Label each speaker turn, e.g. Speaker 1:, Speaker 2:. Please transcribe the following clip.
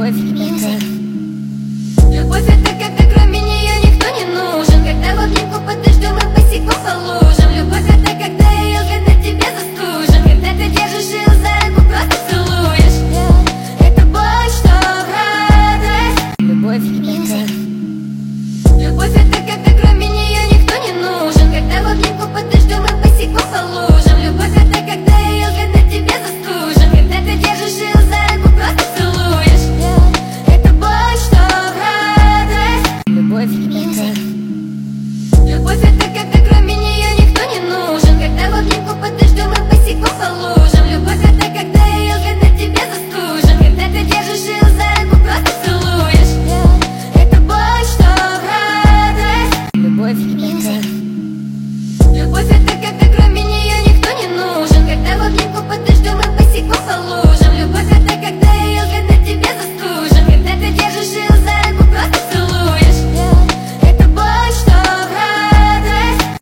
Speaker 1: Любовь
Speaker 2: Любовь это когда кроме нее никто не нужен, когда в обнимку под дождем и босиком по лужам. Любовь это когда ее взгляд на тебе застужен, когда ты держишь ее за руку, просто целуешь. Это боль, что в радость.
Speaker 1: Любовь